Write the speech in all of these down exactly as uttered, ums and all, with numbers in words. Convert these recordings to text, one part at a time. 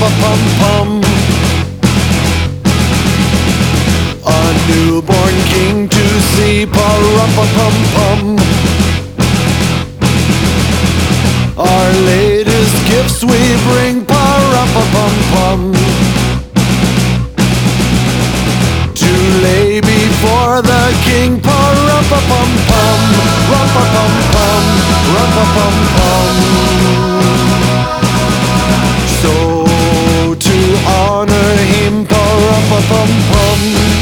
pa-rum-pa-pum-pum. A newborn king to see, pa-rum-pa-pum-pum. Our latest gifts we bring, pa-rum-pa-pum-pum. To lay before the king, pa-rum-pa-pum-pum. Rum-pa-pum-pum, rum-pa-pum-pum. So to honor him, pa-rum-pa-pum-pum,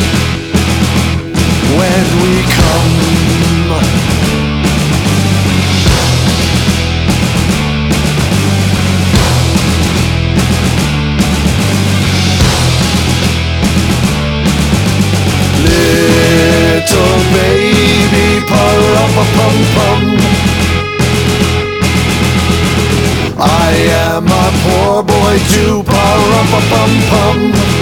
when we come, little baby, pa-rum-pa-pum-pum. I am a poor boy too, pa-rum-pa-pum-pum.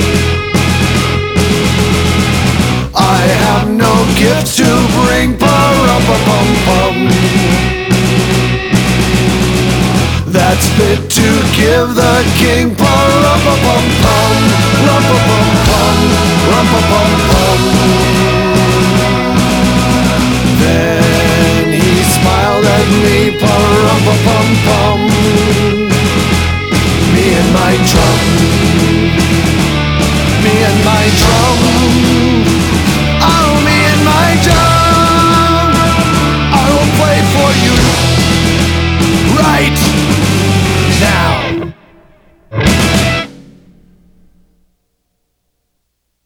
I have no gift to bring, pa-rum-pa-pum-pum, that's fit to give the king, pa-rum-pa-pum-pum. Rum-pa-pum-pum, rum-pa-pum-pum. Then he smiled at me, pa-rum-pa-pum-pum.